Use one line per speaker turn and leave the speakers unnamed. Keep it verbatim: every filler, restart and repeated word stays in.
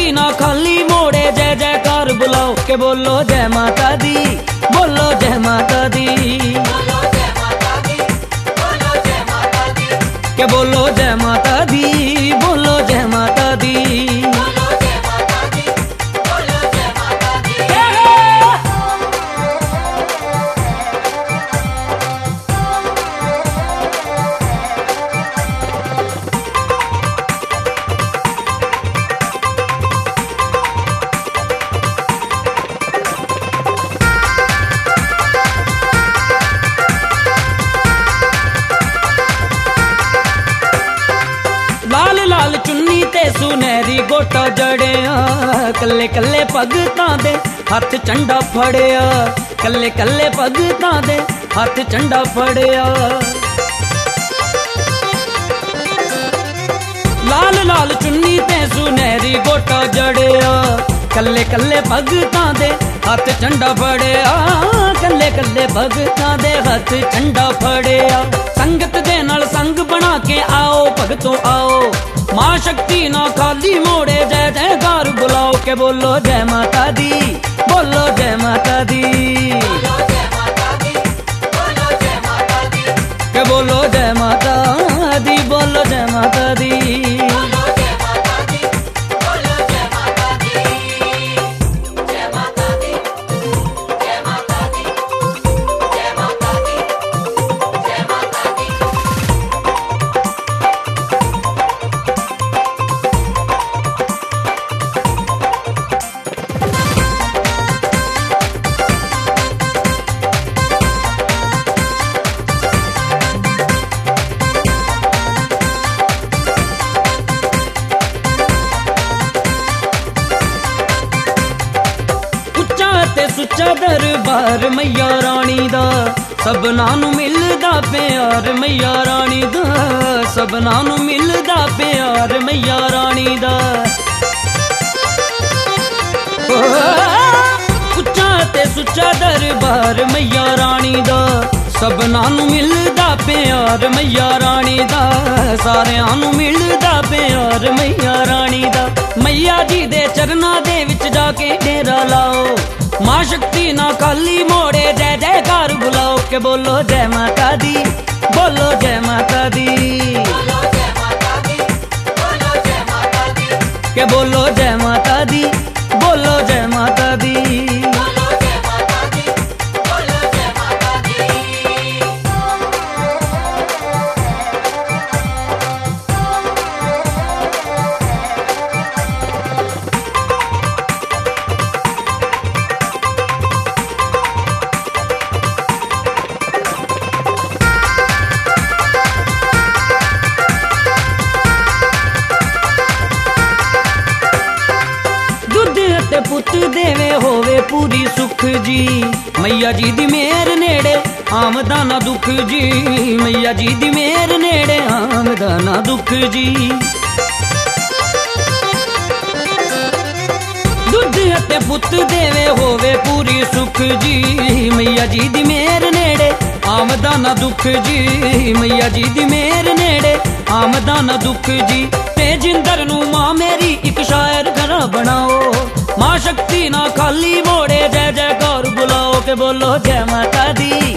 शक्ति ना खाली मोड़े, जय जयकार बुलाओ के बोलो जय माता दी, बोलो जय माता दी, के बोलो जय माता दी, बोलो जय माता दी। लाल लाल चुन्नी ते सुनहरी गोटा जड़िया, कल्ले कल्ले भगतां दे हथ झंडा फड़िया, कल्ले कल्ले भगतां दे हथ झंडा फड़िया। लाल लाल चुन्नी ते सुनहरी गोटा जड़िया, कल्ले कल्ले भगतां दे हथ झंडा फड़िया, कल्ले कल्ले भगतां दे हथ झंडा फड़िया। संगत दे नाल संग बना के आओ भगतों आओ, मां शक्ति ना खाली मोड़े, जय जयकार बुलाओ के बोलो जय माता दी, बोलो जय माता दी, के बोलो जय माता दी, बोलो जय माता दी। सुच्चा दरबार मैया रानी दा, सबना नू मिलदा प्यार मैया रानी दा, सबना नू मिलदा प्यार मैया रानी दा। उच्चा ते सुच्चा दरबार मैया रानी दा, सबना नू मिलदा प्यार मैया रानी दा, सारियां नू मिलदा प्यार मैया रानी दा। मैया जी दे चरना दे विच जाके डेरा लाओ, मां शक्ति ना खाली मोड़े, जय जयकार बुलाओ के बोलो जय माता दी, बोलो जय माता दी, के बोलो जय माता दी, बोलो जय माता दी। पुत देवे होवे पूरी सुख जी, मैया जी दी मेहर नेड़े आमदा ना दुख जी, मैया जी दी मेहर नेड़े आमदा ना दुख जी। दुध ते पुत देवे होवे पूरी सुख जी, मैया जी दी मेहर नेड़े आमदा ना दुख जी, मैया जी दी मेहर नेड़े आमदा ना दुख जी। तेजिंदर नू मां मेरी एक शायर घरा बनाओ, मां शक्ति ना खाली मोड़े, जय जयकार बुलाओ के बोलो जय माता दी,